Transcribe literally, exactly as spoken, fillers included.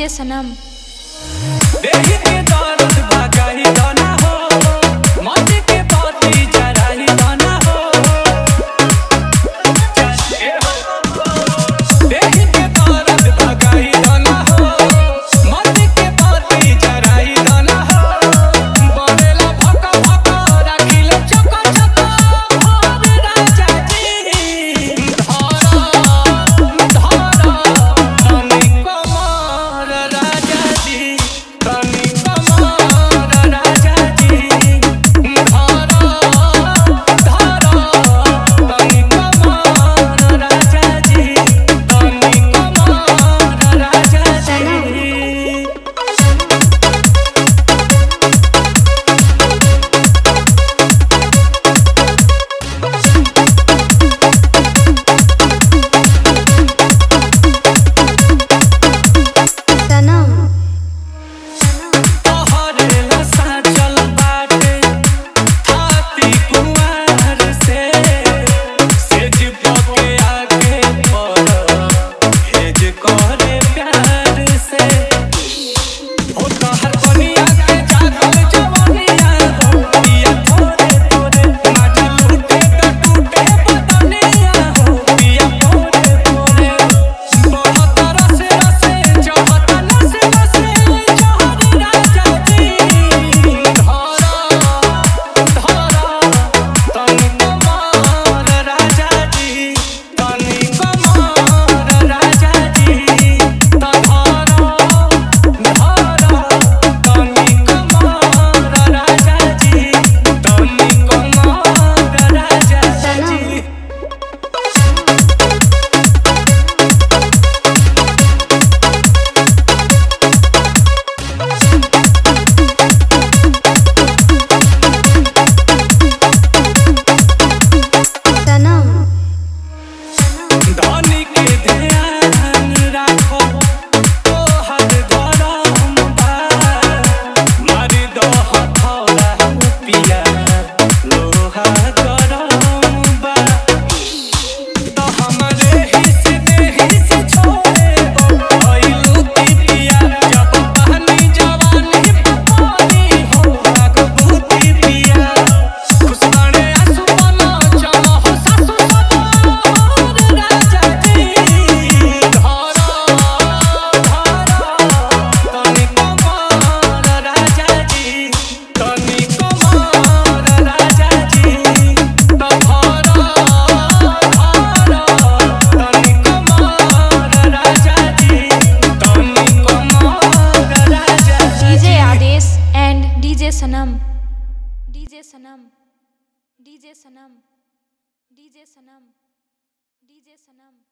सनम। देहि के दर्द भगाई दाना हो, मौत के बाती जराई दाना हो। देहि के दर्द भगाई दाना हो, मौत के बाती जराई दाना हो। बरेला भका भका राखिले चका चका भोर राजा जी। धारा धारा तनी कमर राजा जी, तनी कमर राजा जी। धारा धारा तनी कमर राजा जी, तनी कमर राजा जी। सनम तोहरेला साचल बाटे थाती कुंवार से, सेज पके आके पर हेज करे प्यार से। हो तोहर बनिया के जागल जवानिया हो, पिया थोरे थोरे माजा लूटे त टूटे बदनिया हो, पिया थोरे थोरे। बहुत रस रसे चाहत नस नसे जहर राजा जी। धारा धारा तनी कमर राजा जी, तनी कमर राजा जी। धारा धारा तनी कमर राजा जी, तनी कमर राजा जी। सनम धनी के ध्यान राखो, तोहर धरम बा। मारि दह थोड़ा पिया लोहा गरम बा। तो हमरे हिस देहिस छोड़ेबो भइलू पिया। जब बहनी जवानी पानी हो लागबूती पिया। खुशबाणे आंसू बनो चलो हो सासु ससुर राजा जी। धारा धारा तनी कमर राजा जी, तनी कमर राजा जी। धारा धारा तनी कमर राजा जी, तनी कमर राजा जी। DJ Adesh and DJ Sanam DJ Sanam DJ Sanam DJ Sanam DJ सनम।